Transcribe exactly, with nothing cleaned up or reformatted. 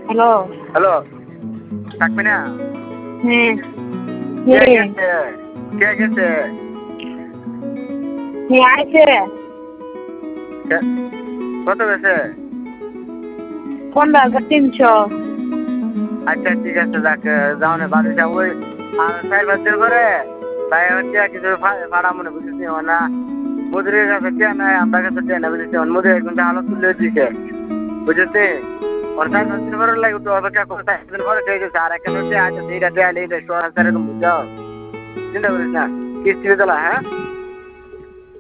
Hello. Hello থাকবি না? হ্যাঁ। কে কে? গেছে? কে গেছে? কে আইছে? কে- কত গেছে? পনেরো হাজার তিনশো। আচ্ছা ঠিক আছে যাক যাও না বাড়িটা ওই আর চার পাঁচ দিন করে তাই হচ্ছে কিছু ভাড়া মনে বুঝেছি না মজুরির কাছে কে নাই আমরা কাছে কে না বুঝেছি মজুরি কিন্তু হালত তুলে দিছে বুঝেছি ওর চার পাঁচ দিন করে লাগে তো অপেক্ষা করে চার দিন পরে ঠিক আছে আর একটা হচ্ছে আজ এইটা দেয়ালে এইটা সোয়া হাজার এরকম বুঝাও চিন্তা করিস না কিস্তি দিলা হ্যাঁ